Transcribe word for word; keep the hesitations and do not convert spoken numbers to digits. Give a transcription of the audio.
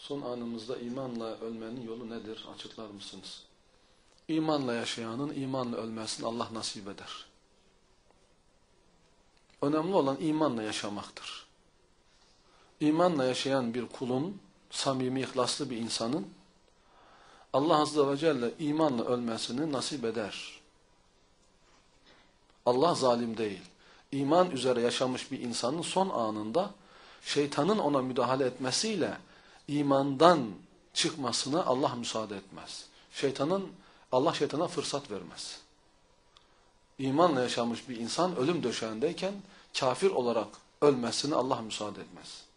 Son anımızda imanla ölmenin yolu nedir? Açıklar mısınız? İmanla yaşayanın imanla ölmesini Allah nasip eder. Önemli olan imanla yaşamaktır. İmanla yaşayan bir kulun, samimi, ihlaslı bir insanın Allah Azze ve Celle imanla ölmesini nasip eder. Allah zalim değil. İman üzere yaşamış bir insanın son anında şeytanın ona müdahale etmesiyle imandan çıkmasına Allah müsaade etmez. Şeytanın, Allah şeytana fırsat vermez. İmanla yaşamış bir insan ölüm döşeğindeyken kafir olarak ölmesine Allah müsaade etmez.